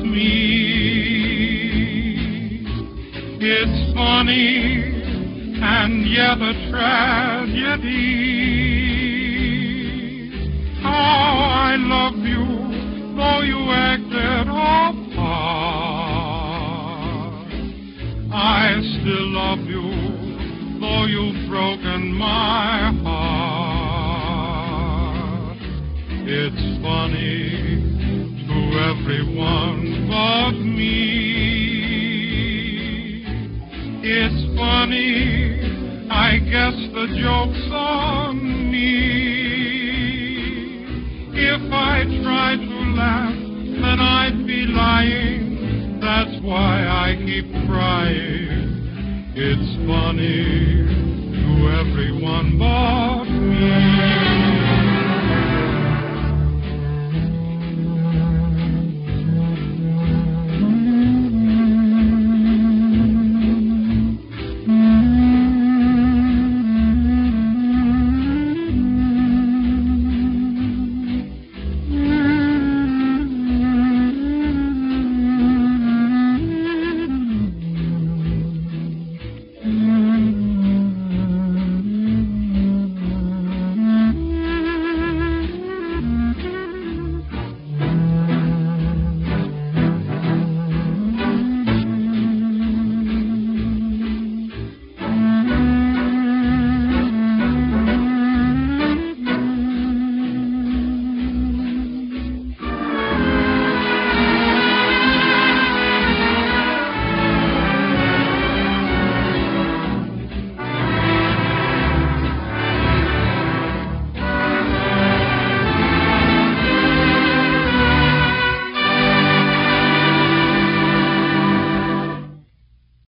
me. It's funny and yet a tragedy. How I love you, though you acted apart. I still love you, though you've broken my heart. It's funny to everyone but me. It's funny, I guess the joke's on me. If I tried to laugh, then I'd be lying. That's why I keep crying. It's funny to everyone but me.